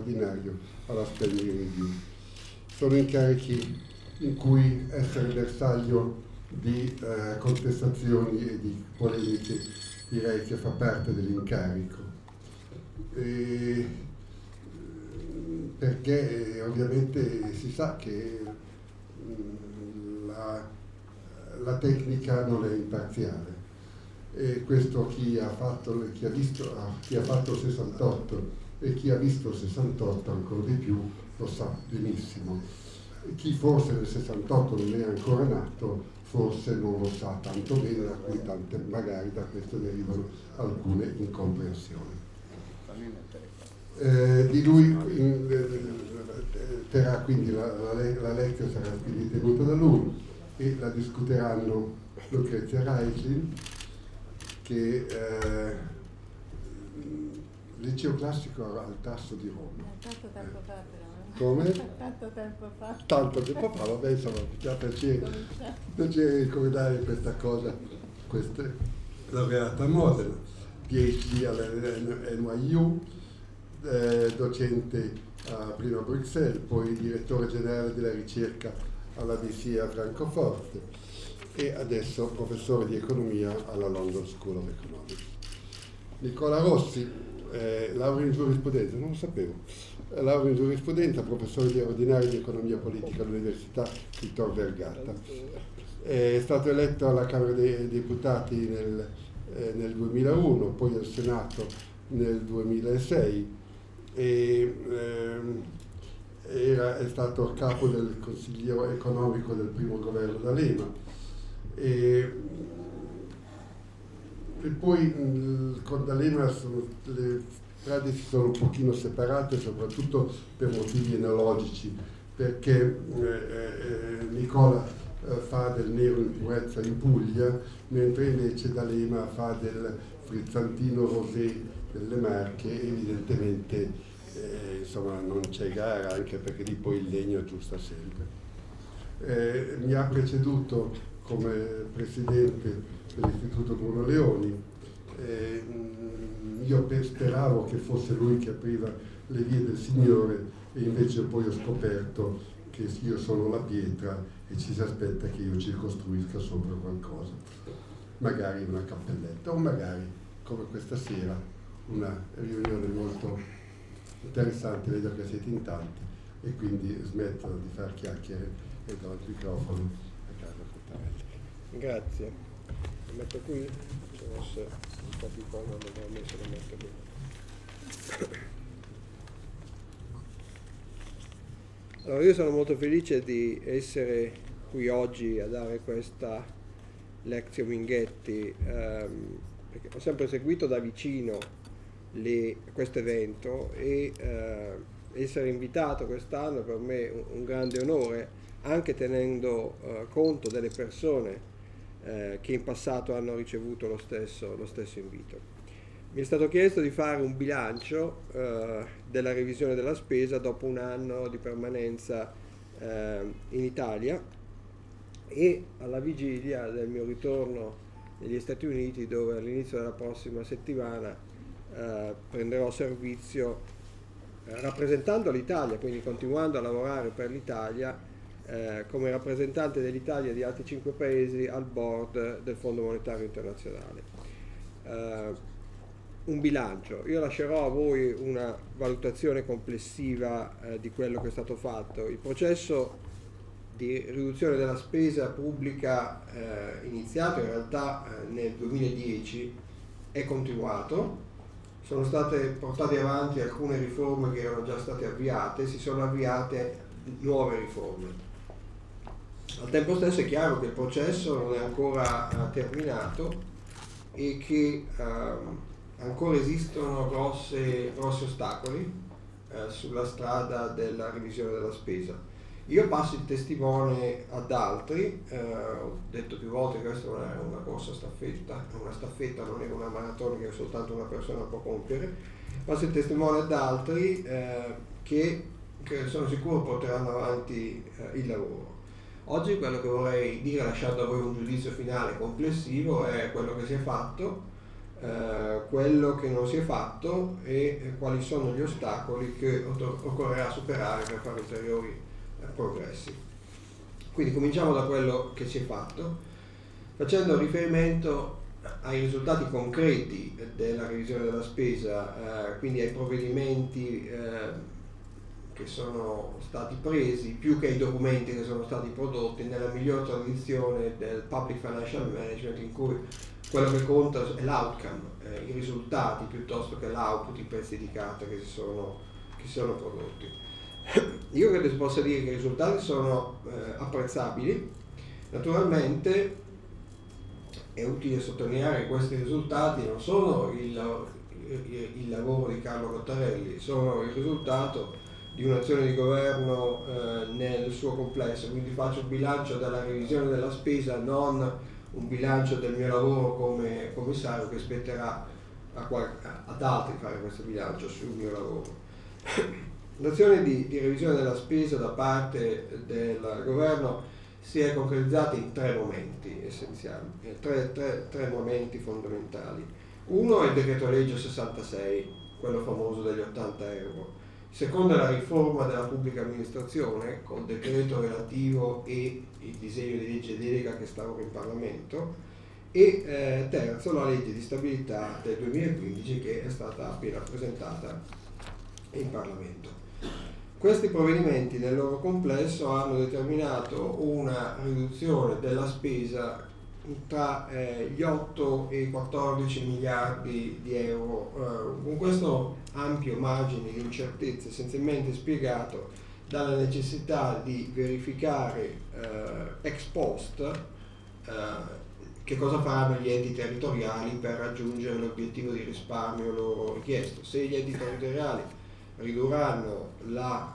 straordinario alla spending review. Sono incarichi in cui essere bersaglio di contestazioni e di polemiche direi che fa parte dell'incarico. Perché ovviamente si sa che la tecnica non è imparziale, e questo chi ha fatto il 68 e chi ha visto il 68 ancora di più lo sa benissimo. Chi forse nel 68 non era ancora nato forse non lo sa tanto bene, magari da questo derivano alcune incomprensioni. Di lui terrà quindi la lezione sarà quindi tenuta da lui e la discuteranno Lucrezia Reislin, che liceo classico al Tasso di Roma. Tanto tempo fa però. Come? Tanto tempo fa. Tanto tempo fa, vabbè, insomma, mi fa piacere ricordare questa cosa. Questa è laureata a Modena, PhD all'NYU, docente prima a Bruxelles, poi direttore generale della ricerca alla BC a Francoforte e adesso professore di economia alla London School of Economics. Nicola Rossi, laurea in giurisprudenza, non lo sapevo, laurea in giurisprudenza, professore ordinario di economia politica all'Università di Tor Vergata. È stato eletto alla Camera dei Deputati nel 2001, poi al Senato nel 2006 e è stato capo del Consiglio economico del primo governo D'Alema e poi con D'Alema le strade si sono un pochino separate, soprattutto per motivi enologici, perché Nicola fa del nero in purezza in Puglia, mentre invece D'Alema fa del frizzantino rosé delle Marche. Evidentemente insomma non c'è gara, anche perché lì poi il legno aggiusta sempre. Mi ha preceduto come presidente dell'Istituto Bruno Leoni. Io speravo che fosse lui che apriva le vie del Signore e invece poi ho scoperto che io sono la pietra e ci si aspetta che io ci costruisca sopra qualcosa, magari una cappelletta o magari come questa sera una riunione molto interessante. Vedo che siete in tanti e quindi smetto di far chiacchiere e do il microfono a Carlo Cottarelli. Grazie. Lo metto qui, forse un po' più comodo, ho messo lo metto qui. Allora, io sono molto felice di essere qui oggi a dare questa Lectio Minghetti, perché ho sempre seguito da vicino questo evento e essere invitato quest'anno per me è un grande onore, anche tenendo conto delle persone che in passato hanno ricevuto lo stesso invito. Mi è stato chiesto di fare un bilancio della revisione della spesa dopo un anno di permanenza in Italia e alla vigilia del mio ritorno negli Stati Uniti, dove all'inizio della prossima settimana prenderò servizio rappresentando l'Italia, quindi continuando a lavorare per l'Italia come rappresentante dell'Italia e di altri 5 paesi al board del Fondo Monetario Internazionale. Un bilancio. Io lascerò a voi una valutazione complessiva di quello che è stato fatto. Il processo di riduzione della spesa pubblica iniziato in realtà nel 2010 è continuato. Sono state portate avanti alcune riforme che erano già state avviate, si sono avviate nuove riforme. Al tempo stesso è chiaro che il processo non è ancora terminato e che ancora esistono grossi ostacoli sulla strada della revisione della spesa. Io passo il testimone ad altri, ho detto più volte che questa non era una corsa staffetta, una staffetta non era una maratona che soltanto una persona può compiere, passo il testimone ad altri che sono sicuro porteranno avanti il lavoro. Oggi quello che vorrei dire, lasciando a voi un giudizio finale complessivo, è quello che si è fatto, quello che non si è fatto e quali sono gli ostacoli che occorrerà superare per fare ulteriori progressi. Quindi cominciamo da quello che si è fatto, facendo riferimento ai risultati concreti della revisione della spesa, quindi ai provvedimenti che sono stati presi, più che ai documenti che sono stati prodotti, nella miglior tradizione del public financial management, in cui quello che conta è l'outcome, i risultati, piuttosto che l'output, i pezzi di carta che si sono prodotti. Io credo si possa dire che i risultati sono apprezzabili. Naturalmente è utile sottolineare che questi risultati non sono il lavoro di Carlo Cottarelli, sono il risultato di un'azione di governo nel suo complesso, quindi faccio un bilancio della revisione della spesa, non un bilancio del mio lavoro come commissario, che spetterà ad altri fare questo bilancio sul mio lavoro. L'azione di revisione della spesa da parte del governo si è concretizzata in tre momenti essenziali, tre momenti fondamentali. Uno è il decreto legge 66, quello famoso degli 80 euro. Il secondo è la riforma della pubblica amministrazione, col decreto relativo e il disegno di legge delega che sta ora in Parlamento. E terzo, la legge di stabilità del 2015 che è stata appena presentata in Parlamento. Questi provvedimenti nel loro complesso hanno determinato una riduzione della spesa tra gli 8 e i 14 miliardi di euro, con questo ampio margine di incertezza essenzialmente spiegato dalla necessità di verificare ex post che cosa faranno gli enti territoriali per raggiungere l'obiettivo di risparmio loro richiesto. Se gli enti territoriali ridurranno la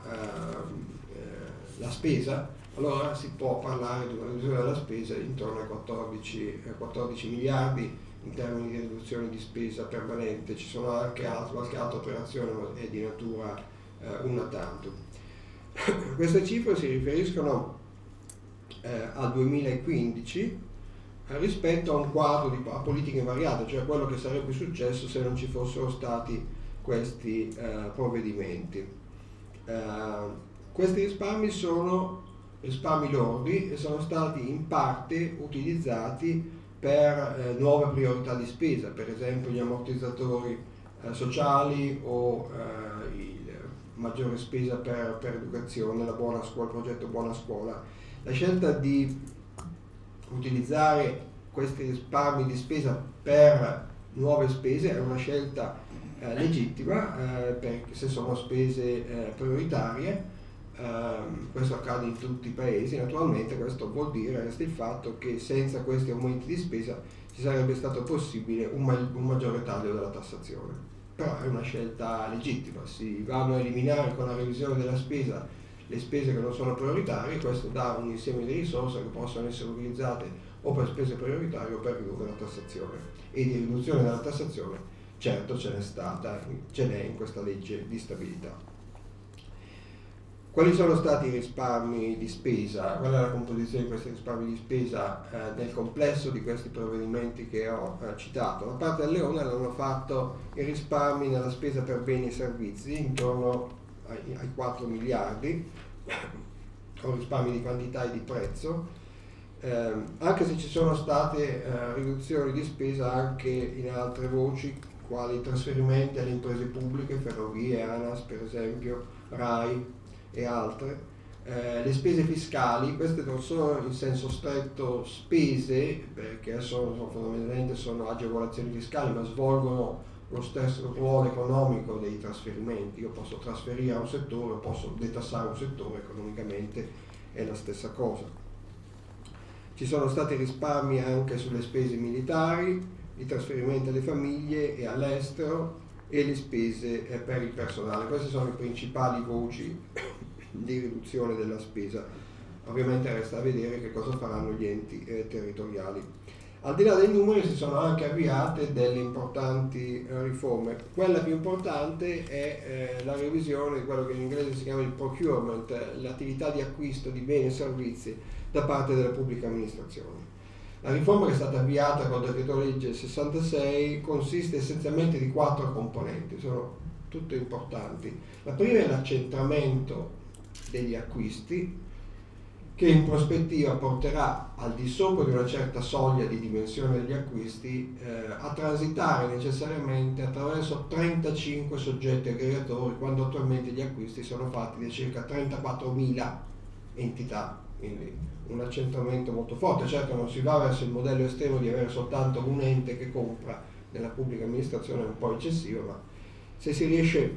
spesa, allora si può parlare di una riduzione della spesa intorno ai 14 miliardi in termini di riduzione di spesa permanente. Ci sono anche qualche altra operazione, ma è di natura una tantum. Queste cifre si riferiscono al 2015 rispetto a un quadro di politica invariata, cioè quello che sarebbe successo se non ci fossero stati questi provvedimenti. Questi risparmi sono risparmi lordi e sono stati in parte utilizzati per nuove priorità di spesa, per esempio gli ammortizzatori sociali o maggiore spesa per educazione, la buona scuola, il progetto Buona Scuola. La scelta di utilizzare questi risparmi di spesa per nuove spese è una scelta legittima, perché se sono spese prioritarie. Questo accade in tutti i paesi. Naturalmente questo vuol dire, resta il fatto che senza questi aumenti di spesa ci sarebbe stato possibile un maggiore taglio della tassazione, però è una scelta legittima. Si vanno a eliminare con la revisione della spesa le spese che non sono prioritarie, questo dà un insieme di risorse che possono essere utilizzate o per spese prioritarie o per ridurre la tassazione, e di riduzione della tassazione certo ce n'è in questa legge di stabilità. Quali sono stati i risparmi di spesa? Qual è la composizione di questi risparmi di spesa nel complesso di questi provvedimenti che ho citato? Da parte del Leone hanno fatto i risparmi nella spesa per beni e servizi intorno ai 4 miliardi, con risparmi di quantità e di prezzo, anche se ci sono state riduzioni di spesa anche in altre voci, quali trasferimenti alle imprese pubbliche, ferrovie, ANAS per esempio, RAI e altre. Le spese fiscali, queste non sono in senso stretto spese, perché fondamentalmente sono agevolazioni fiscali, ma svolgono lo stesso ruolo economico dei trasferimenti. Io posso trasferire a un settore, posso detassare un settore, economicamente è la stessa cosa. Ci sono stati risparmi anche sulle spese militari, i trasferimenti alle famiglie e all'estero e le spese per il personale. Queste sono le principali voci di riduzione della spesa. Ovviamente resta a vedere che cosa faranno gli enti territoriali. Al di là dei numeri si sono anche avviate delle importanti riforme. Quella più importante è la revisione di quello che in inglese si chiama il procurement, l'attività di acquisto di beni e servizi da parte della pubblica amministrazione. La riforma che è stata avviata con il decreto legge 66 consiste essenzialmente di 4 componenti, sono tutte importanti. La prima è l'accentramento degli acquisti, che in prospettiva porterà al di sopra di una certa soglia di dimensione degli acquisti a transitare necessariamente attraverso 35 soggetti aggregatori, quando attualmente gli acquisti sono fatti da circa 34.000 entità, quindi un accentramento molto forte. Certo non si va verso il modello estremo di avere soltanto un ente che compra nella pubblica amministrazione, è un po' eccessivo, ma se si riesce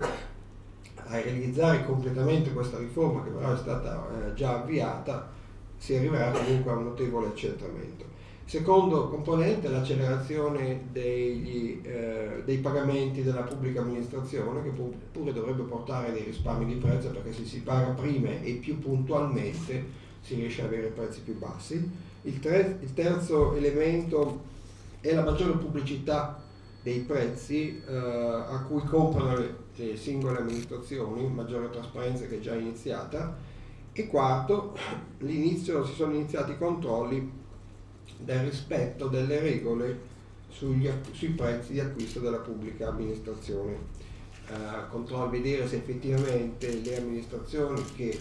a realizzare completamente questa riforma, che però è stata già avviata, si arriverà comunque a un notevole accentramento. Secondo componente, l'accelerazione dei pagamenti della pubblica amministrazione, che pure dovrebbe portare dei risparmi di prezzo, perché se si paga prima e più puntualmente si riesce ad avere prezzi più bassi. Il terzo elemento è la maggiore pubblicità dei prezzi a cui comprano le singole amministrazioni, maggiore trasparenza che è già iniziata. E quarto, si sono iniziati i controlli del rispetto delle regole sui prezzi di acquisto della pubblica amministrazione. Controlli, vedere se effettivamente le amministrazioni che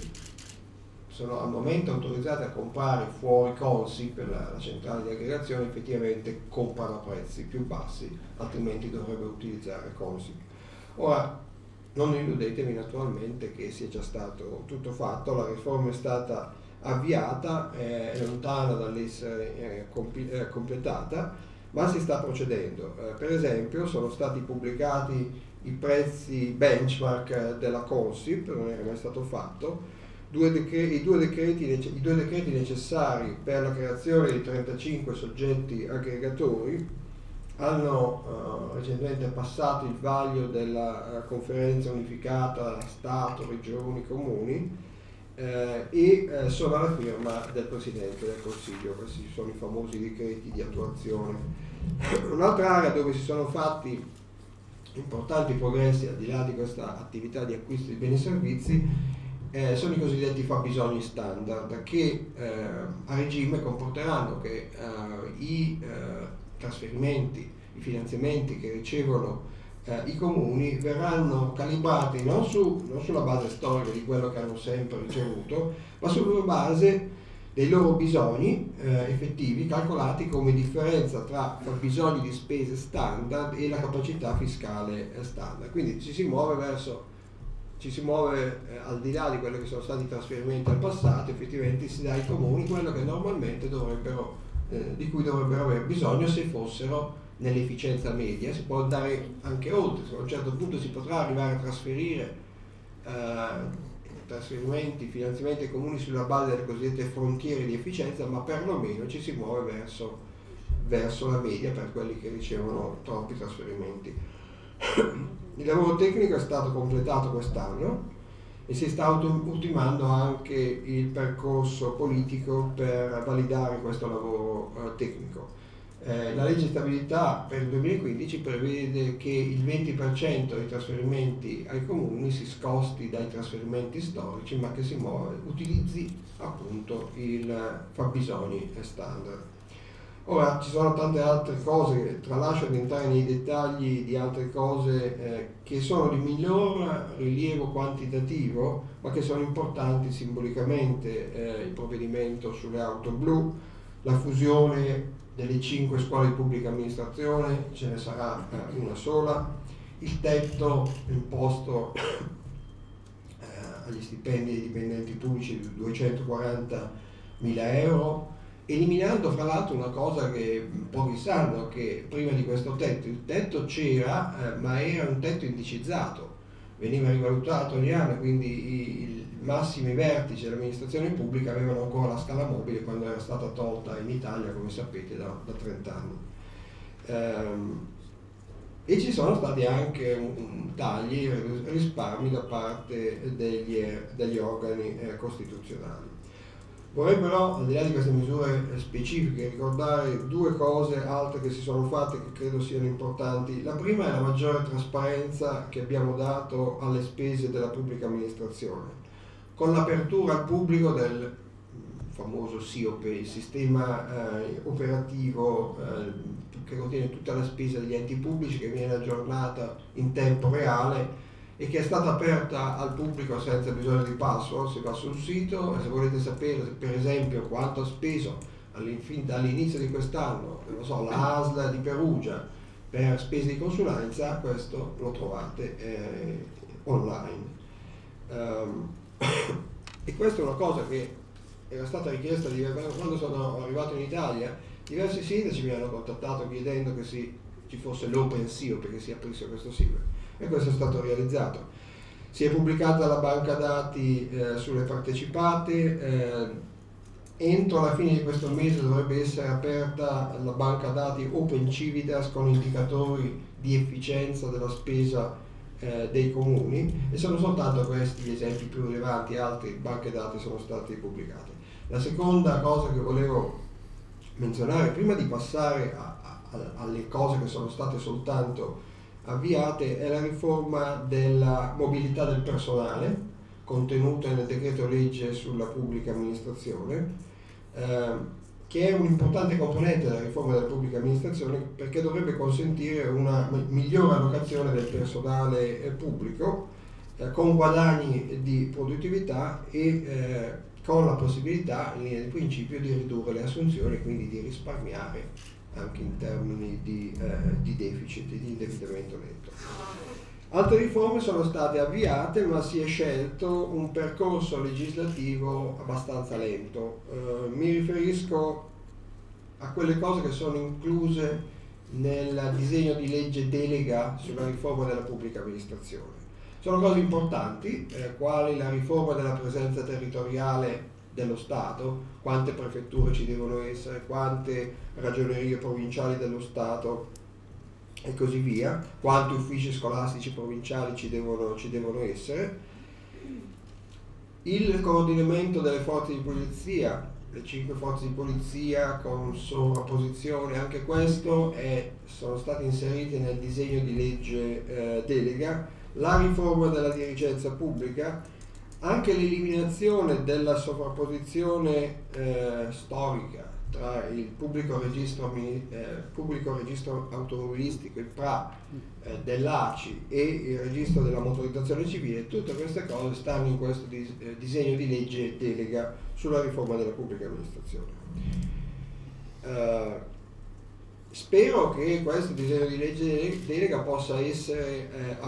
sono al momento autorizzate a comprare fuori Consip, per la centrale di aggregazione, effettivamente comprano a prezzi più bassi, altrimenti dovrebbero utilizzare Consip. Ora, non illudetevi naturalmente che sia già stato tutto fatto, la riforma è stata avviata, è lontana dall'essere completata, ma si sta procedendo. Per esempio sono stati pubblicati i prezzi benchmark della Consip, non era mai stato fatto, i due decreti necessari per la creazione di 35 soggetti aggregatori hanno recentemente passato il vaglio della conferenza unificata Stato, Regioni, Comuni e sono alla firma del Presidente del Consiglio. Questi sono i famosi decreti di attuazione. Un'altra area dove si sono fatti importanti progressi, al di là di questa attività di acquisto di beni e servizi, sono i cosiddetti fabbisogni standard, che a regime comporteranno che i trasferimenti, i finanziamenti che ricevono i comuni verranno calibrati non sulla base storica di quello che hanno sempre ricevuto, ma sulla base dei loro bisogni effettivi, calcolati come differenza tra fabbisogni di spese standard e la capacità fiscale standard. Quindi ci si muove al di là di quelli che sono stati i trasferimenti al passato, effettivamente si dà ai comuni quello che normalmente di cui dovrebbero aver bisogno se fossero nell'efficienza media. Si può andare anche oltre, a un certo punto si potrà arrivare a trasferire trasferimenti, finanziamenti ai comuni sulla base delle cosiddette frontiere di efficienza, ma perlomeno ci si muove verso la media per quelli che ricevono troppi trasferimenti. Il lavoro tecnico è stato completato quest'anno e si sta ultimando anche il percorso politico per validare questo lavoro tecnico. La legge di stabilità per il 2015 prevede che il 20% dei trasferimenti ai comuni si sposti dai trasferimenti storici, ma che utilizzi appunto il fabbisogni standard. Ora ci sono tante altre cose, tralascio di entrare nei dettagli di altre cose che sono di minor rilievo quantitativo, ma che sono importanti simbolicamente. Il provvedimento sulle auto blu, la fusione delle 5 scuole di pubblica amministrazione, ce ne sarà una sola, il tetto imposto agli stipendi dei dipendenti pubblici di 240.000 euro, eliminando fra l'altro una cosa che pochi sanno, che prima di questo tetto, il tetto c'era, ma era un tetto indicizzato, veniva rivalutato ogni anno, quindi i massimi vertici dell'amministrazione pubblica avevano ancora la scala mobile quando era stata tolta in Italia, come sapete, da 30 anni. E ci sono stati anche tagli, risparmi da parte degli organi costituzionali. Vorrei però, al di là di queste misure specifiche, ricordare due cose altre che si sono fatte che credo siano importanti. La prima è la maggiore trasparenza che abbiamo dato alle spese della pubblica amministrazione, con l'apertura al pubblico del famoso SIOP, il sistema operativo che contiene tutta la spesa degli enti pubblici, che viene aggiornata in tempo reale e che è stata aperta al pubblico senza bisogno di password. Si va sul sito e se volete sapere per esempio quanto ha speso dall'inizio di quest'anno, non so, la ASL di Perugia per spese di consulenza, questo lo trovate online. E questa è una cosa che era stata richiesta quando sono arrivato in Italia. Diversi sindaci mi hanno contattato chiedendo che ci fosse l'Open SIOP, perché si aprisse questo SIOP, e questo è stato realizzato. Si è pubblicata la banca dati sulle partecipate, entro la fine di questo mese dovrebbe essere aperta la banca dati Open Civitas con indicatori di efficienza della spesa dei comuni, e sono soltanto questi gli esempi più rilevanti, altre banche dati sono state pubblicate. La seconda cosa che volevo menzionare prima di passare alle cose che sono state soltanto avviate è la riforma della mobilità del personale contenuta nel decreto legge sulla pubblica amministrazione, che è un importante componente della riforma della pubblica amministrazione, perché dovrebbe consentire una migliore allocazione del personale pubblico con guadagni di produttività e con la possibilità in linea di principio di ridurre le assunzioni e quindi di risparmiare anche in termini di deficit, di indebitamento netto. Altre riforme sono state avviate, ma si è scelto un percorso legislativo abbastanza lento. Mi riferisco a quelle cose che sono incluse nel disegno di legge delega sulla riforma della pubblica amministrazione. Sono cose importanti, quali la riforma della presenza territoriale dello Stato, quante prefetture ci devono essere, quante ragionerie provinciali dello Stato e così via, quanti uffici scolastici provinciali ci devono essere, il coordinamento delle forze di polizia, le 5 forze di polizia con sovrapposizione, anche questo sono stati inseriti nel disegno di legge delega, la riforma della dirigenza pubblica, anche l'eliminazione della sovrapposizione storica tra il pubblico registro automobilistico, il PRA, dell'ACI e il registro della motorizzazione civile. Tutte queste cose stanno in questo disegno di legge delega sulla riforma della pubblica amministrazione. Spero che questo disegno di legge delega possa essere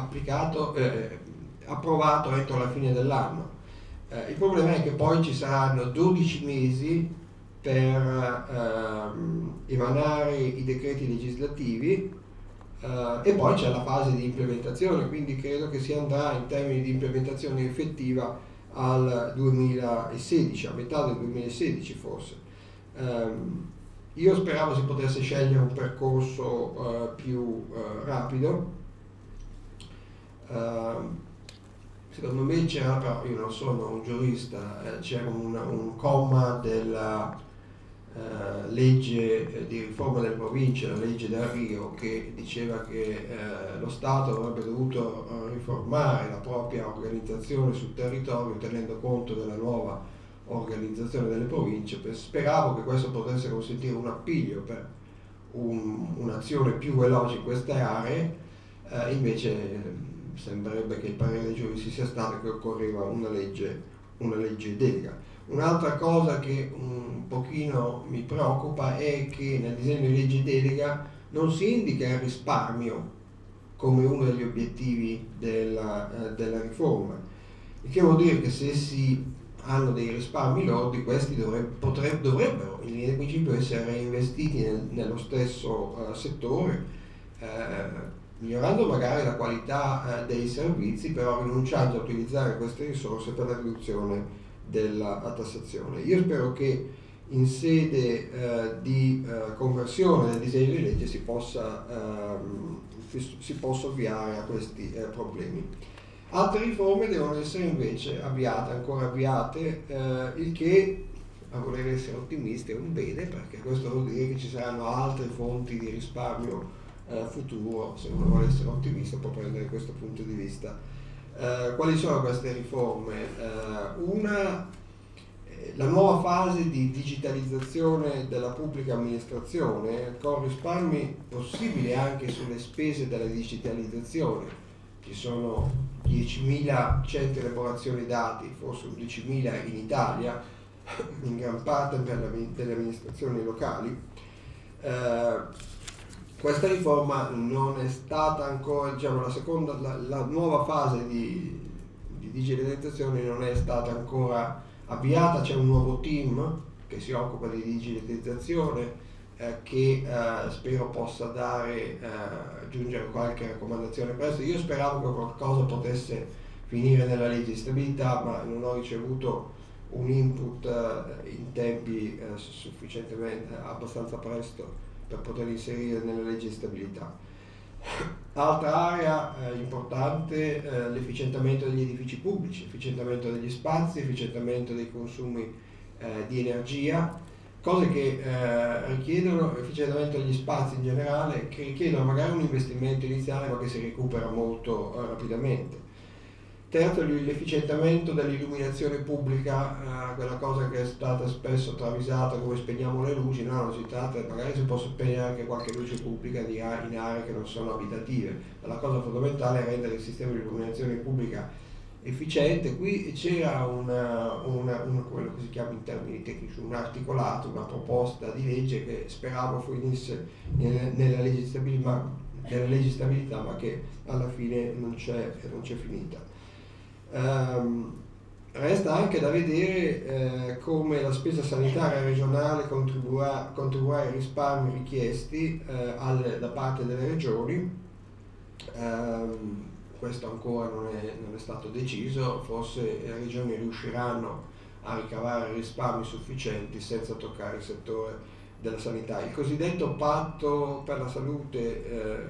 approvato entro la fine dell'anno. Il problema è che poi ci saranno 12 mesi per emanare i decreti legislativi e poi c'è la fase di implementazione, quindi credo che si andrà in termini di implementazione effettiva al 2016, a metà del 2016 forse. Io speravo si potesse scegliere un percorso più rapido. Secondo me c'era, però io non sono un giurista, c'era un comma della legge di riforma delle province, la legge del Rio, che diceva che lo Stato avrebbe dovuto riformare la propria organizzazione sul territorio tenendo conto della nuova organizzazione delle province. Speravo che questo potesse consentire un appiglio per un'azione più veloce in queste aree, invece sembrerebbe che il parere dei giuristi sia stato che occorreva una legge delega. Un'altra cosa che un pochino mi preoccupa è che nel disegno di legge delega non si indica il risparmio come uno degli obiettivi della riforma, il che vuol dire che se si hanno dei risparmi lordi, questi dovrebbero in linea di principio essere reinvestiti nello stesso settore, migliorando magari la qualità dei servizi, però rinunciando a utilizzare queste risorse per la riduzione della tassazione. Io spero che in sede di conversione del disegno di legge si possa ovviare a questi problemi. Altre riforme devono essere invece ancora avviate, il che, a voler essere ottimisti, è un bene, perché questo vuol dire che ci saranno altre fonti di risparmio futuro. Se uno vuole essere ottimista può prendere questo punto di vista. Quali sono queste riforme? Una la nuova fase di digitalizzazione della pubblica amministrazione, con risparmi possibili anche sulle spese della digitalizzazione. Ci sono 10.000 centri di elaborazione dati, forse 11.000 in Italia, in gran parte delle amministrazioni locali. Questa riforma non è stata ancora, diciamo, la nuova fase di digitalizzazione non è stata ancora avviata. C'è un nuovo team che si occupa di digitalizzazione che spero possa aggiungere qualche raccomandazione presto. Io speravo che qualcosa potesse finire nella legge di stabilità, ma non ho ricevuto un input in tempi sufficientemente abbastanza presto per poter inserire nella legge di stabilità. Altra area importante, l'efficientamento degli edifici pubblici, efficientamento degli spazi, efficientamento dei consumi di energia, cose che richiedono efficientamento degli spazi in generale, che richiedono magari un investimento iniziale ma che si recupera molto rapidamente. Terzo, l'efficientamento dell'illuminazione pubblica, quella cosa che è stata spesso travisata come spegniamo le luci. No, non si tratta, magari si può spegnere anche qualche luce pubblica in aree che non sono abitative, ma la cosa fondamentale è rendere il sistema di illuminazione pubblica efficiente. Qui c'era quello che si chiama in termini tecnici un articolato, una proposta di legge che speravo finisse nella legge di stabilità, ma che alla fine non c'è finita. Resta anche da vedere come la spesa sanitaria regionale contribuirà ai risparmi richiesti da parte delle regioni. Questo ancora non è stato deciso, forse le regioni riusciranno a ricavare risparmi sufficienti senza toccare il settore della sanità. Il cosiddetto patto per la salute,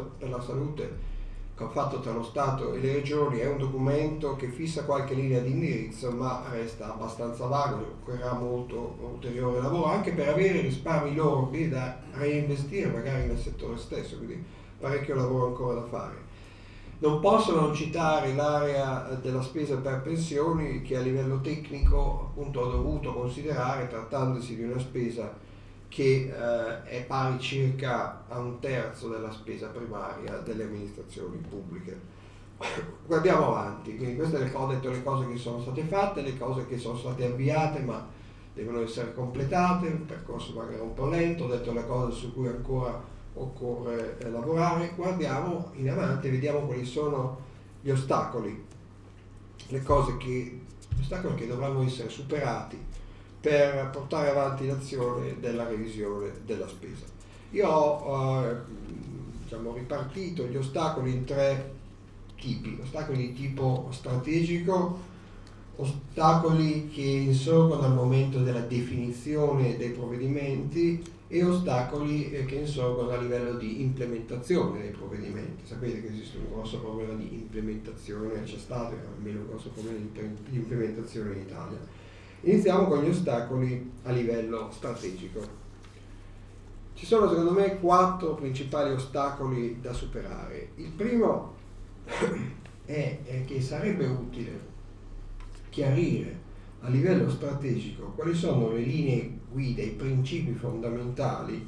fatto tra lo Stato e le regioni, è un documento che fissa qualche linea di indirizzo, ma resta abbastanza vago, occorrerà molto ulteriore lavoro anche per avere risparmi lordi da reinvestire magari nel settore stesso, quindi parecchio lavoro ancora da fare. Non posso non citare l'area della spesa per pensioni, che a livello tecnico appunto ho dovuto considerare, trattandosi di una spesa che è pari circa a 1/3 della spesa primaria delle amministrazioni pubbliche. Guardiamo avanti, quindi queste ho detto le cose che sono state fatte, le cose che sono state avviate ma devono essere completate, un percorso magari un po' lento, ho detto le cose su cui ancora occorre lavorare. Guardiamo in avanti e vediamo quali sono gli ostacoli, gli ostacoli che dovranno essere superati per portare avanti l'azione della revisione della spesa. Io ho ripartito gli ostacoli in 3 tipi: ostacoli di tipo strategico, ostacoli che insorgono al momento della definizione dei provvedimenti e ostacoli che insorgono a livello di implementazione dei provvedimenti. Sapete che esiste un grosso problema di implementazione, c'è stato almeno un grosso problema di implementazione in Italia. Iniziamo con gli ostacoli a livello strategico. Ci sono secondo me 4 principali ostacoli da superare. Il primo è che sarebbe utile chiarire a livello strategico quali sono le linee guida, i principi fondamentali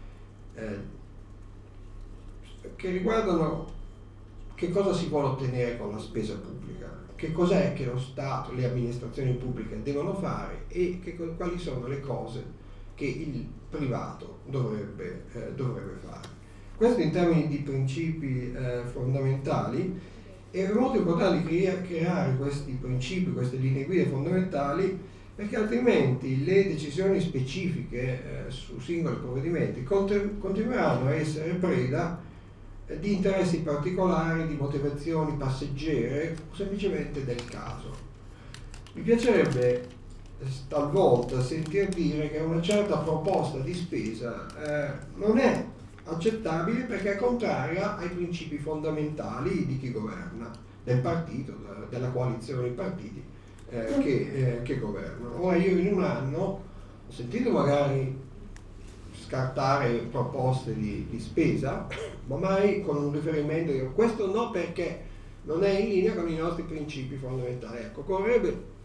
che riguardano che cosa si vuole ottenere con la spesa pubblica, che cos'è che lo Stato, le amministrazioni pubbliche devono fare e quali sono le cose che il privato dovrebbe fare. Questo in termini di principi fondamentali. È molto importante creare questi principi, queste linee guida fondamentali, perché altrimenti le decisioni specifiche su singoli provvedimenti continueranno a essere preda di interessi particolari, di motivazioni passeggere o semplicemente del caso. Mi piacerebbe talvolta sentir dire che una certa proposta di spesa non è accettabile perché è contraria ai principi fondamentali di chi governa, del partito, della coalizione dei partiti che governano. Ora io in un anno ho sentito magari scartare proposte di spesa, ma mai con un riferimento, questo no perché non è in linea con i nostri principi fondamentali. Ecco, occorrerebbe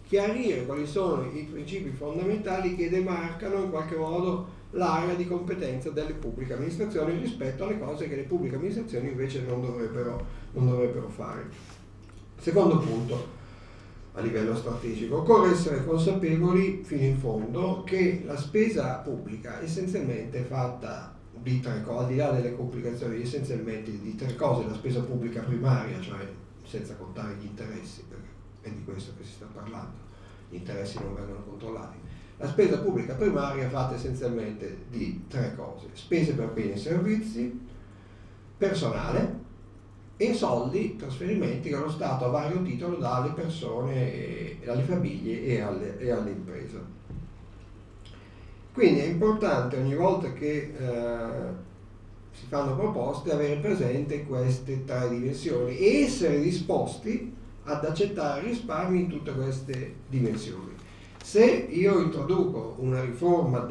chiarire quali sono i principi fondamentali che demarcano in qualche modo l'area di competenza delle pubbliche amministrazioni rispetto alle cose che le pubbliche amministrazioni invece non dovrebbero fare. Secondo punto, a livello strategico, occorre essere consapevoli fino in fondo che la spesa pubblica essenzialmente è fatta di tre cose, al di là delle complicazioni, essenzialmente di tre cose: la spesa pubblica primaria, cioè senza contare gli interessi, perché è di questo che si sta parlando, gli interessi non vengono controllati. La spesa pubblica primaria è fatta essenzialmente di tre cose: spese per beni e servizi, personale e soldi, trasferimenti che lo Stato a vario titolo dà alle persone, alle famiglie e alle imprese. Quindi è importante ogni volta che si fanno proposte avere presente queste tre dimensioni e essere disposti ad accettare risparmi in tutte queste dimensioni. Se io introduco una riforma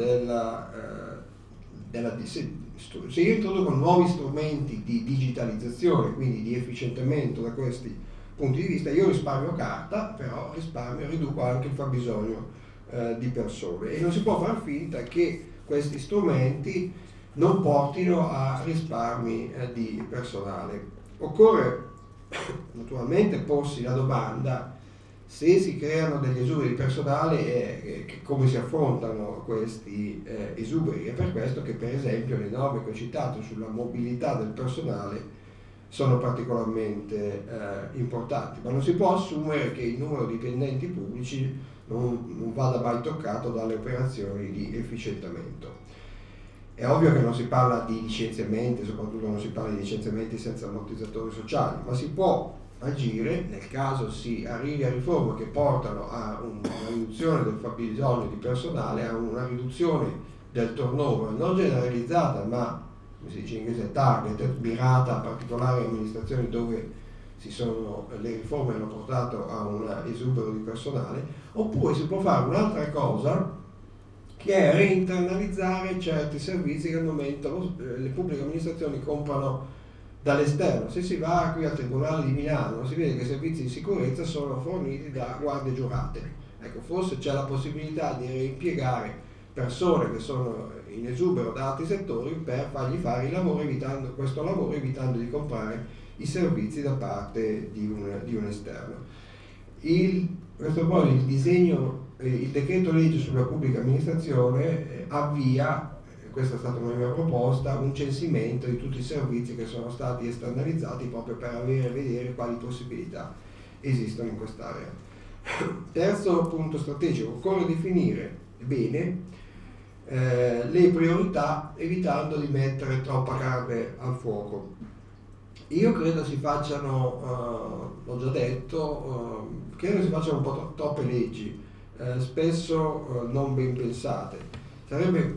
se io introduco nuovi strumenti di digitalizzazione, quindi di efficientamento da questi punti di vista, io risparmio carta, però riduco anche il fabbisogno di persone, e non si può far finta che questi strumenti non portino a risparmi di personale. Occorre naturalmente porsi la domanda: se si creano degli esuberi di personale, come si affrontano questi esuberi? È per questo che, per esempio, le norme che ho citato sulla mobilità del personale sono particolarmente importanti, ma non si può assumere che il numero di dipendenti pubblici non vada mai toccato dalle operazioni di efficientamento. È ovvio che non si parla di licenziamenti, soprattutto non si parla di licenziamenti senza ammortizzatori sociali, ma si può agire nel caso si arrivi a riforme che portano a una riduzione del fabbisogno di personale, a una riduzione del turnover non generalizzata, ma, come si dice in inglese, target, mirata a particolari amministrazioni dove le riforme hanno portato a un esubero di personale. Oppure si può fare un'altra cosa, che è reinternalizzare certi servizi che al momento le pubbliche amministrazioni comprano dall'esterno. Se si va qui al Tribunale di Milano si vede che i servizi di sicurezza sono forniti da guardie giurate. Ecco, forse c'è la possibilità di reimpiegare persone che sono in esubero da altri settori per fargli fare questo lavoro, evitando di comprare i servizi da parte di un esterno. Il decreto legge sulla pubblica amministrazione avvia, questa è stata una mia proposta, un censimento di tutti i servizi che sono stati esternalizzati, proprio per vedere quali possibilità esistono in quest'area. Terzo punto strategico: occorre definire bene le priorità, evitando di mettere troppa carne al fuoco. Io credo si facciano, l'ho già detto, credo si facciano un po' troppe leggi, spesso non ben pensate. Sarebbe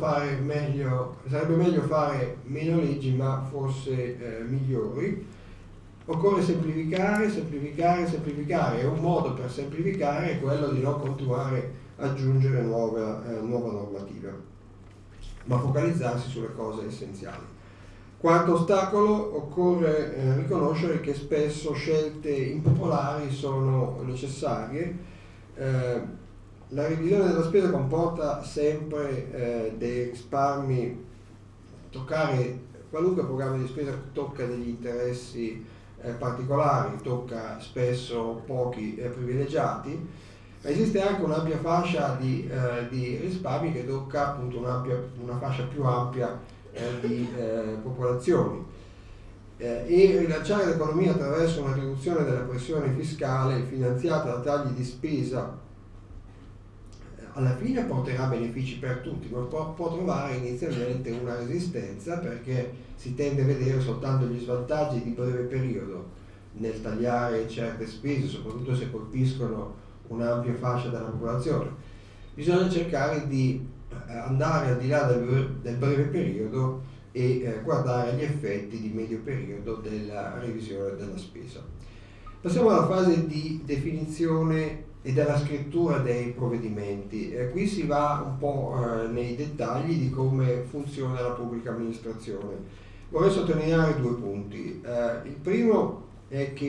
meglio fare meno leggi, ma forse migliori. Occorre semplificare, e un modo per semplificare è quello di non continuare ad aggiungere nuova normativa, ma focalizzarsi sulle cose essenziali. Quarto ostacolo: occorre riconoscere che spesso scelte impopolari sono necessarie. La revisione della spesa comporta sempre dei risparmi. Toccare qualunque programma di spesa tocca degli interessi particolari, tocca spesso pochi privilegiati, ma esiste anche un'ampia fascia di risparmi che tocca appunto una fascia più ampia di popolazioni, e rilanciare l'economia attraverso una riduzione della pressione fiscale finanziata da tagli di spesa alla fine porterà benefici per tutti, ma può trovare inizialmente una resistenza, perché si tende a vedere soltanto gli svantaggi di breve periodo nel tagliare certe spese, soprattutto se colpiscono un'ampia fascia della popolazione. Bisogna cercare di andare al di là del breve periodo e guardare agli effetti di medio periodo della revisione della spesa. Passiamo alla fase di definizione e della scrittura dei provvedimenti. Qui si va un po' nei dettagli di come funziona la pubblica amministrazione. Vorrei sottolineare due punti. Il primo è che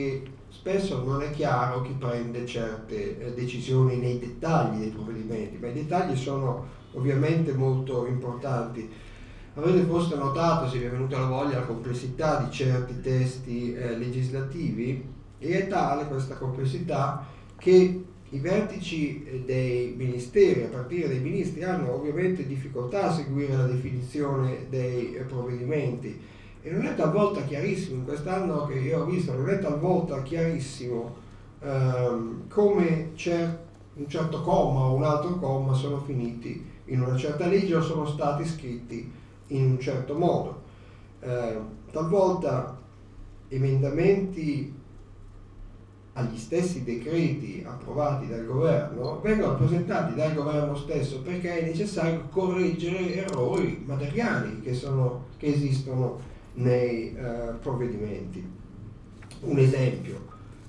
spesso non è chiaro chi prende certe decisioni nei dettagli dei provvedimenti, ma i dettagli sono ovviamente molto importanti. Avete forse notato, se vi è venuta la voglia, la complessità di certi testi legislativi, e è tale questa complessità che i vertici dei ministeri, a partire dai ministri, hanno ovviamente difficoltà a seguire la definizione dei provvedimenti, e non è talvolta chiarissimo, in quest'anno che io ho visto, non è talvolta chiarissimo come un certo comma o un altro comma sono finiti in una certa legge o sono stati scritti in un certo modo. Talvolta emendamenti agli stessi decreti approvati dal governo vengono presentati dal governo stesso perché è necessario correggere errori materiali che esistono nei provvedimenti. Un esempio,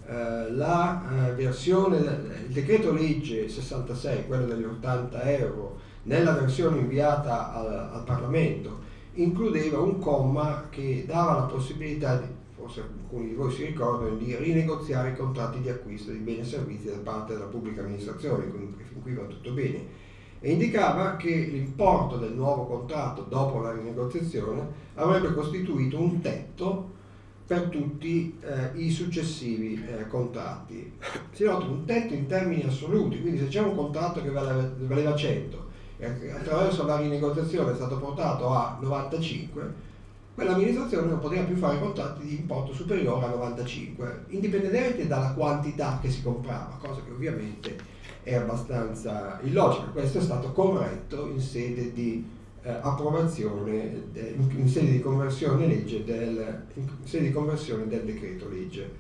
il decreto legge 66, quello degli 80 euro, nella versione inviata al Parlamento, includeva un comma che dava la possibilità, forse alcuni di voi si ricordano, di rinegoziare i contratti di acquisto di beni e servizi da parte della pubblica amministrazione, quindi fin qui va tutto bene, e indicava che l'importo del nuovo contratto dopo la rinegoziazione avrebbe costituito un tetto per tutti i successivi contratti. Si nota un tetto in termini assoluti, quindi se c'è un contratto che valeva 100 e attraverso la rinegoziazione è stato portato a 95, quell'amministrazione non poteva più fare contratti di importo superiore a 95, indipendentemente dalla quantità che si comprava, cosa che ovviamente è abbastanza illogica. Questo è stato corretto in sede di approvazione, in sede di conversione legge in sede di conversione del decreto legge.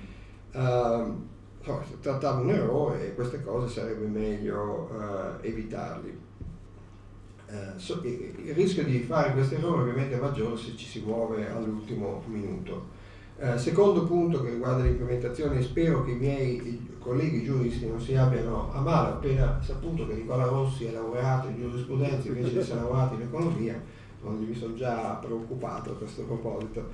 Si trattava un errore e queste cose sarebbe meglio evitarli. Il rischio di fare questi errori ovviamente è maggiore se ci si muove all'ultimo minuto. Secondo punto che riguarda l'implementazione, spero che i miei colleghi giuristi non si abbiano a male appena saputo che Nicola Rossi è laureato in giurisprudenza invece di essere laureato in economia, mi sono già preoccupato a questo proposito.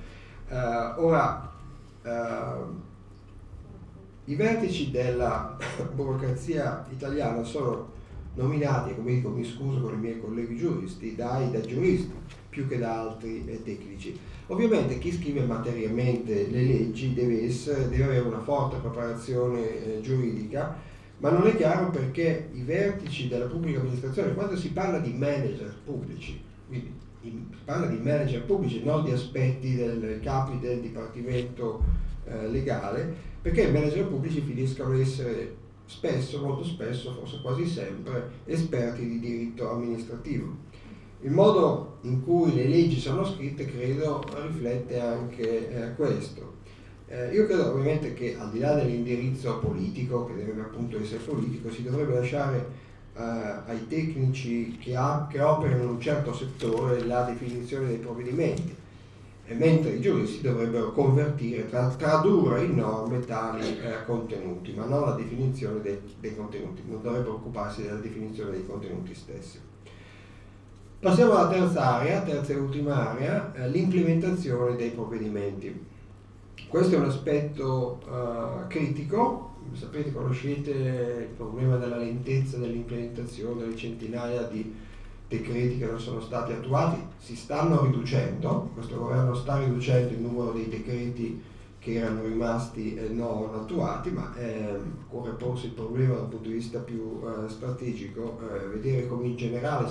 I vertici della burocrazia italiana sono nominati, come dico, mi scuso con i miei colleghi giuristi, da giuristi più che da altri tecnici. Ovviamente chi scrive materialmente le leggi deve avere una forte preparazione giuridica, ma non è chiaro perché i vertici della pubblica amministrazione, quando si parla di manager pubblici, quindi si parla di manager pubblici, non di aspetti del capi del dipartimento legale, perché i manager pubblici finiscono ad essere spesso, molto spesso, forse quasi sempre, esperti di diritto amministrativo. Il modo in cui le leggi sono scritte credo riflette anche questo. Io credo ovviamente che al di là dell'indirizzo politico, che deve appunto essere politico, si dovrebbe lasciare ai tecnici che operano in un certo settore la definizione dei provvedimenti, mentre i giuristi dovrebbero convertire, tradurre in norme tali contenuti, ma non la definizione dei contenuti, non dovrebbero occuparsi della definizione dei contenuti stessi. Passiamo alla terza e ultima area, l'implementazione dei provvedimenti. Questo è un aspetto critico. Sapete, conoscete il problema della lentezza dell'implementazione, delle centinaia di decreti che non sono stati attuati. Si stanno riducendo, questo governo sta riducendo il numero dei decreti che erano rimasti non attuati, ma occorre porsi il problema dal punto di vista più strategico, vedere come in generale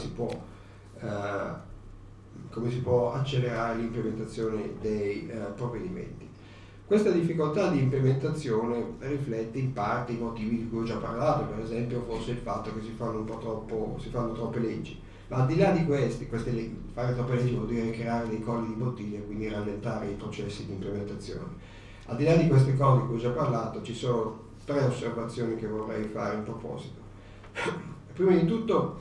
come si può accelerare l'implementazione dei provvedimenti. Questa difficoltà di implementazione riflette in parte i motivi di cui ho già parlato, per esempio forse il fatto che si fanno troppe leggi. Ma al di là di fare troppe leggi vuol dire creare dei colli di bottiglia e quindi rallentare i processi di implementazione. Al di là di queste cose di cui ho già parlato, ci sono 3 osservazioni che vorrei fare in proposito. Prima di tutto,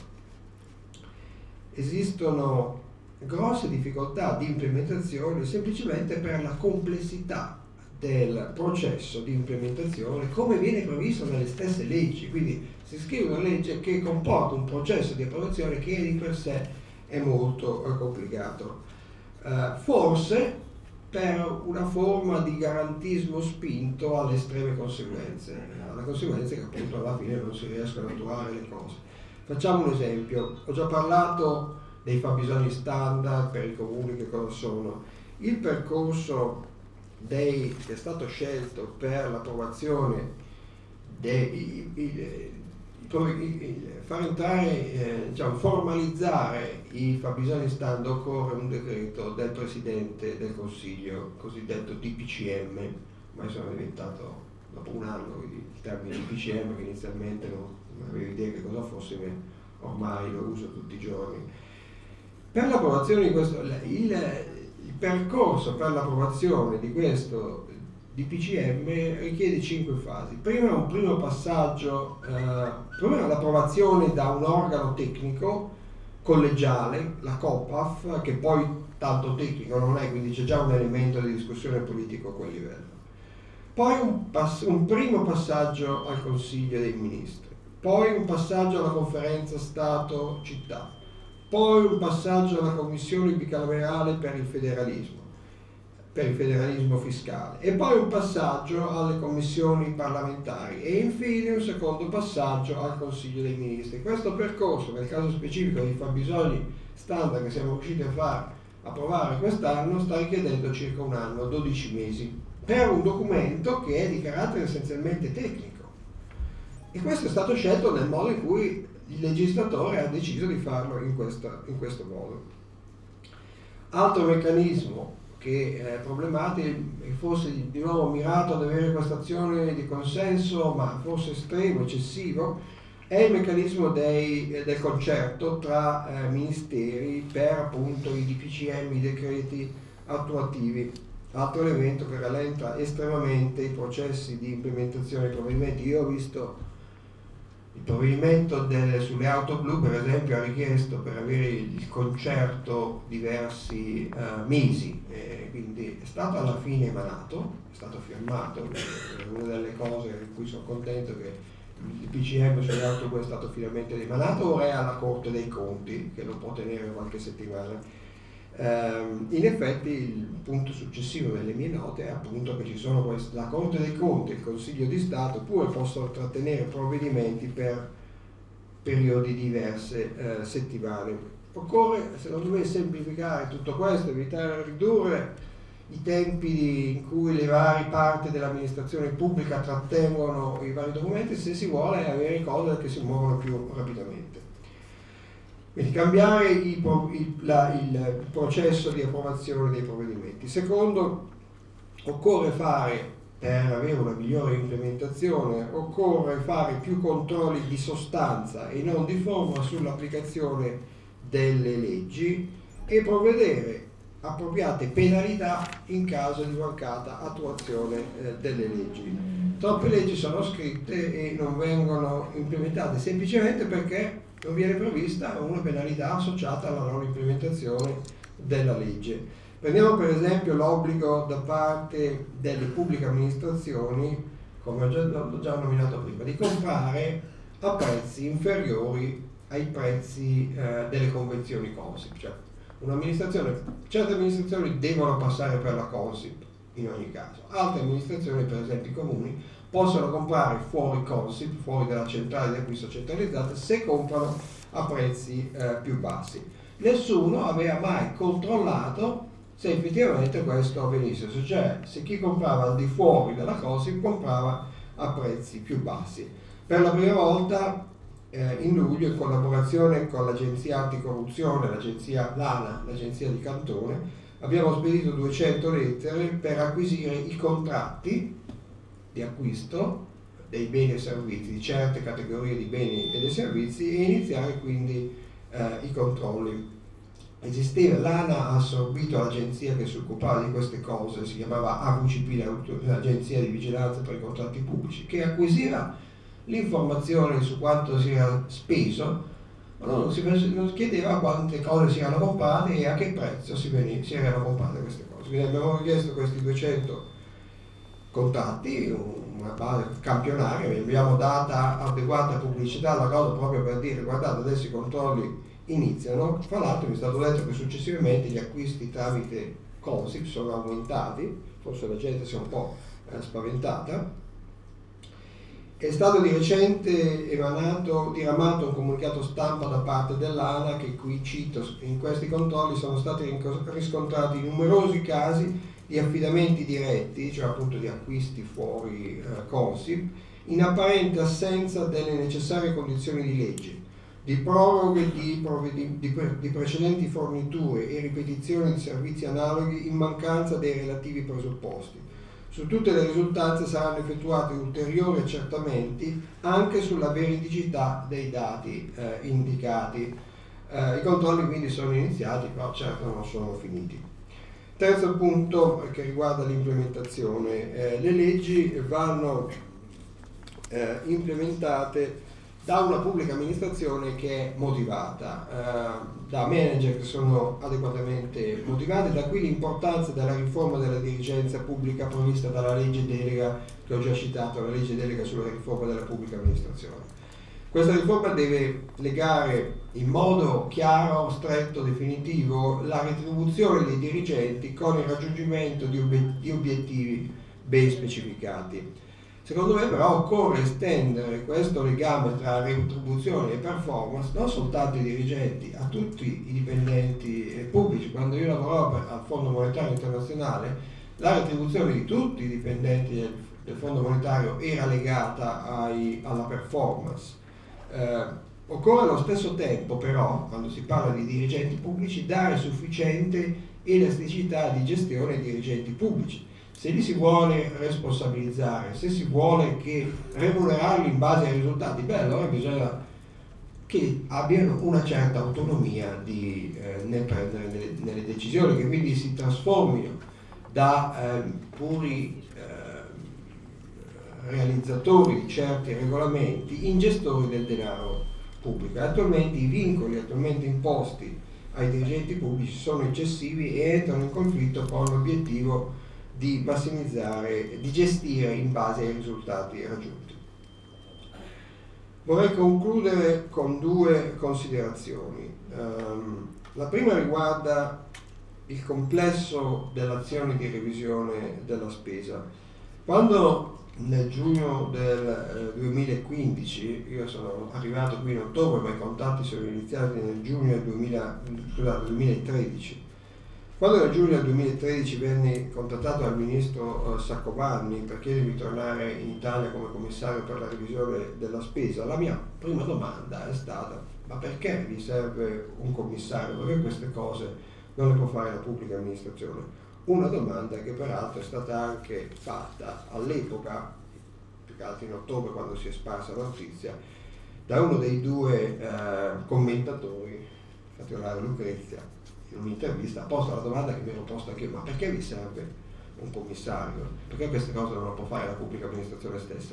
esistono grosse difficoltà di implementazione semplicemente per la complessità del processo di implementazione, come viene previsto dalle stesse leggi. Quindi si scrive una legge che comporta un processo di approvazione che di per sé è molto complicato. Forse per una forma di garantismo spinto alle estreme conseguenze, alle conseguenze che appunto alla fine non si riescono a attuare le cose. Facciamo un esempio, ho già parlato dei fabbisogni standard per i comuni, che cosa sono. Il percorso che è stato scelto per l'approvazione far entrare, formalizzare i fabbisogni standard, occorre un decreto del Presidente del Consiglio, cosiddetto DPCM, ormai sono diventato, dopo un anno, il termine DPCM, che inizialmente non avevo idea che cosa fosse, ma ormai lo uso tutti i giorni. Per l'approvazione di questo, il percorso per l'approvazione di questo DPCM richiede 5 fasi. Prima un primo passaggio, prima l'approvazione da un organo tecnico collegiale, la COPAF, che poi tanto tecnico non è, quindi c'è già un elemento di discussione politico a quel livello. Poi un primo passaggio al Consiglio dei Ministri, poi un passaggio alla Conferenza Stato-Città, poi un passaggio alla Commissione bicamerale per il federalismo fiscale, e poi un passaggio alle commissioni parlamentari e infine un secondo passaggio al Consiglio dei Ministri. Questo percorso, nel caso specifico dei fabbisogni standard che siamo riusciti a far approvare quest'anno, sta richiedendo circa un anno, 12 mesi, per un documento che è di carattere essenzialmente tecnico. E questo è stato scelto nel modo in cui il legislatore ha deciso di farlo in questo modo. Altro meccanismo che è problematico e forse di nuovo mirato ad avere questa azione di consenso, ma forse estremo, eccessivo, è il meccanismo del concerto tra ministeri per appunto i DPCM, i decreti attuativi. Altro elemento che rallenta estremamente i processi di implementazione dei provvedimenti. Io ho visto il provvedimento sulle auto blu, per esempio, ha richiesto per avere il concerto diversi mesi, quindi è stato alla fine emanato, è stato firmato. Una delle cose di cui sono contento che il PCM sulle auto blu è stato finalmente emanato, ora è alla Corte dei Conti, che lo può tenere qualche settimana. In effetti il punto successivo delle mie note è appunto che ci sono la Corte dei Conti e il Consiglio di Stato, pure possono trattenere provvedimenti per periodi diverse settimane. Occorre, secondo me, semplificare tutto questo, evitare di ridurre i tempi in cui le varie parti dell'amministrazione pubblica trattengono i vari documenti, se si vuole avere cose che si muovono più rapidamente. Quindi cambiare il processo di approvazione dei provvedimenti. Secondo, occorre fare, per avere una migliore implementazione, occorre fare più controlli di sostanza e non di forma sull'applicazione delle leggi e provvedere appropriate penalità in caso di mancata attuazione delle leggi. Troppe leggi sono scritte e non vengono implementate semplicemente perché non viene prevista una penalità associata alla non implementazione della legge. Prendiamo per esempio l'obbligo da parte delle pubbliche amministrazioni, come ho già nominato prima, di comprare a prezzi inferiori ai prezzi delle convenzioni Consip. Cioè, certe amministrazioni devono passare per la Consip in ogni caso, altre amministrazioni, per esempio i comuni, possono comprare fuori Consip, fuori dalla centrale di acquisto centralizzata, se comprano a prezzi più bassi. Nessuno aveva mai controllato se effettivamente questo avvenisse, cioè se chi comprava al di fuori della Consip comprava a prezzi più bassi. Per la prima volta in luglio, in collaborazione con l'Agenzia Anticorruzione, l'ANA, l'Agenzia di Cantone, abbiamo spedito 200 lettere per acquisire i contratti di acquisto dei beni e servizi, di certe categorie di beni e dei servizi, e iniziare quindi i controlli. L'ANA ha assorbito l'agenzia che si occupava di queste cose, si chiamava AVCP, l'Agenzia di Vigilanza per i Contratti Pubblici, che acquisiva l'informazione su quanto si era speso, ma non chiedeva quante cose si erano comprate e a che prezzo si erano comprate queste cose. Quindi abbiamo richiesto questi 200 contratti, una base campionaria, abbiamo data adeguata pubblicità alla cosa proprio per dire: guardate, adesso i controlli iniziano. Fra l'altro mi è stato detto che successivamente gli acquisti tramite Consip sono aumentati, forse la gente si è un po' spaventata. È stato di recente diramato un comunicato stampa da parte dell'ANAC che qui cito: in questi controlli sono stati riscontrati numerosi casi di affidamenti diretti, cioè appunto di acquisti fuori Consip, in apparente assenza delle necessarie condizioni di legge, di proroghe di precedenti forniture e ripetizioni di servizi analoghi in mancanza dei relativi presupposti. Su tutte le risultanze saranno effettuati ulteriori accertamenti anche sulla veridicità dei dati indicati. I controlli quindi sono iniziati, però certo non sono finiti. Terzo punto che riguarda l'implementazione. Le leggi vanno implementate da una pubblica amministrazione che è motivata, da manager che sono adeguatamente motivati. Da qui l'importanza della riforma della dirigenza pubblica prevista dalla legge delega che ho già citato, la legge delega sulla riforma della pubblica amministrazione. Questa riforma deve legare in modo chiaro, stretto, definitivo la retribuzione dei dirigenti con il raggiungimento di obiettivi ben specificati. Secondo me però occorre estendere questo legame tra retribuzione e performance non soltanto ai dirigenti, a tutti i dipendenti pubblici. Quando io lavoravo al Fondo Monetario Internazionale, la retribuzione di tutti i dipendenti del Fondo Monetario era legata alla performance. Occorre allo stesso tempo però, quando si parla di dirigenti pubblici, dare sufficiente elasticità di gestione ai dirigenti pubblici. Se li si vuole responsabilizzare, se si vuole remunerarli in base ai risultati, allora bisogna che abbiano una certa autonomia nel prendere nelle decisioni, che quindi si trasformino da puri realizzatori di certi regolamenti in gestori del denaro pubblico. Attualmente i vincoli imposti ai dirigenti pubblici sono eccessivi e entrano in conflitto con l'obiettivo di massimizzare, di gestire in base ai risultati raggiunti. Vorrei concludere con due considerazioni. La prima riguarda il complesso dell'azione di revisione della spesa. Quando nel giugno del 2015, io sono arrivato qui in ottobre, ma i contatti sono iniziati nel giugno del 2013, quando nel giugno del 2013 venni contattato dal ministro Saccomanni per chiedermi di tornare in Italia come commissario per la revisione della spesa, la mia prima domanda è stata: ma perché vi serve un commissario? Perché queste cose non le può fare la pubblica amministrazione? Una domanda che peraltro è stata anche fatta all'epoca, più che altro in ottobre quando si è sparsa la notizia, da uno dei due commentatori, Fattiolare Lucrezia, in un'intervista ha posto la domanda che mi ero posta anche io: ma perché vi serve un commissario? Perché queste cose non le può fare la pubblica amministrazione stessa?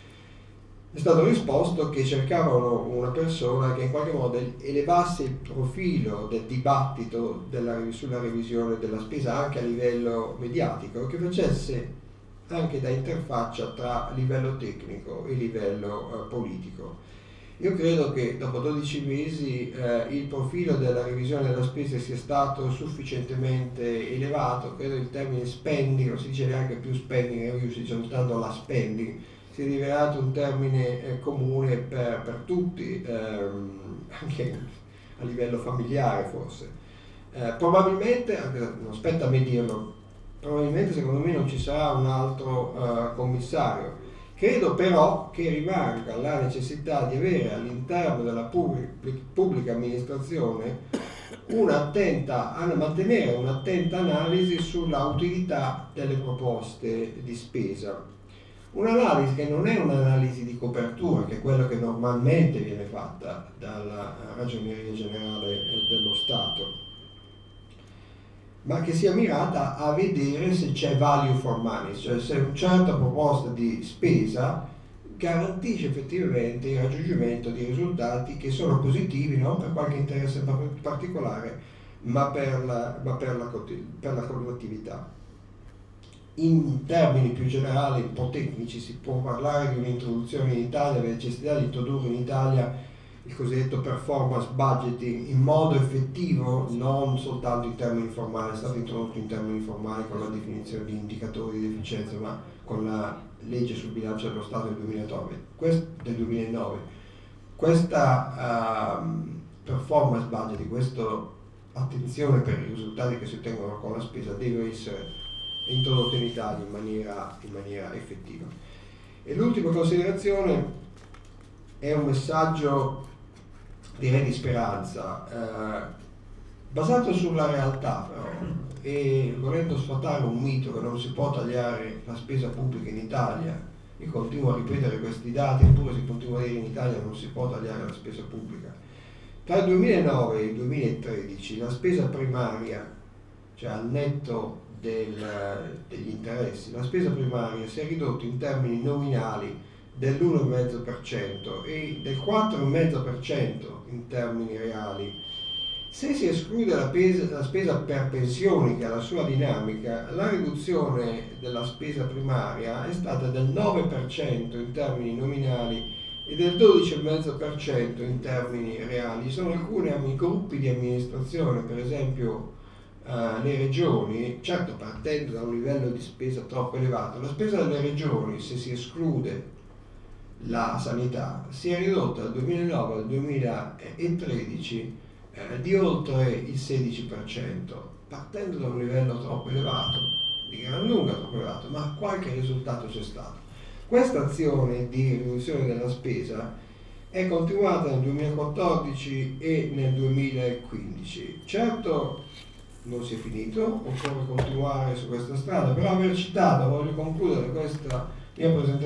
È stato risposto che cercavano una persona che in qualche modo elevasse il profilo del dibattito sulla revisione della spesa anche a livello mediatico e che facesse anche da interfaccia tra livello tecnico e livello politico. Io credo che dopo 12 mesi il profilo della revisione della spesa sia stato sufficientemente elevato. Credo il termine spending, non si dice neanche più spending, io sto soltanto la spending, si è rivelato un termine comune per tutti, anche a livello familiare forse. Probabilmente, anche non spetta a me dirlo, probabilmente secondo me non ci sarà un altro commissario. Credo però che rimanga la necessità di avere all'interno della pubblica amministrazione mantenere un'attenta analisi sulla utilità delle proposte di spesa. Un'analisi che non è un'analisi di copertura, che è quello che normalmente viene fatta dalla Ragioneria Generale dello Stato, ma che sia mirata a vedere se c'è value for money, cioè se una certa proposta di spesa garantisce effettivamente il raggiungimento di risultati che sono positivi non per qualche interesse particolare, ma per la collettività. In termini più generali, un po' tecnici, si può parlare di un'introduzione in Italia, della necessità di introdurre in Italia il cosiddetto performance budgeting in modo effettivo, non soltanto in termini formali, è stato introdotto in termini formali con la definizione di indicatori di efficienza, ma con la legge sul bilancio dello Stato del 2009. Questa performance budgeting, questa attenzione per i risultati che si ottengono con la spesa deve essere introdotta in Italia in maniera effettiva. E l'ultima considerazione è un messaggio, direi, di speranza, basato sulla realtà però, e volendo sfatare un mito che non si può tagliare la spesa pubblica in Italia. Io continuo a ripetere questi dati, eppure si continua a dire in Italia non si può tagliare la spesa pubblica. Tra il 2009 e il 2013 la spesa primaria, cioè al netto degli interessi, la spesa primaria si è ridotta in termini nominali dell'1,5% e del 4,5% in termini reali. Se si esclude la spesa per pensioni, che ha la sua dinamica, la riduzione della spesa primaria è stata del 9% in termini nominali e del 12,5% in termini reali. Ci sono alcuni gruppi di amministrazione, per esempio le regioni, certo partendo da un livello di spesa troppo elevato. La spesa delle regioni, se si esclude la sanità, si è ridotta dal 2009 al 2013 di oltre il 16%, partendo da un livello troppo elevato, di gran lunga troppo elevato, ma qualche risultato c'è stato. Questa azione di riduzione della spesa è continuata nel 2014 e nel 2015. Certo non si è finito, occorre continuare su questa strada, però aver citato, voglio concludere questa mia presentazione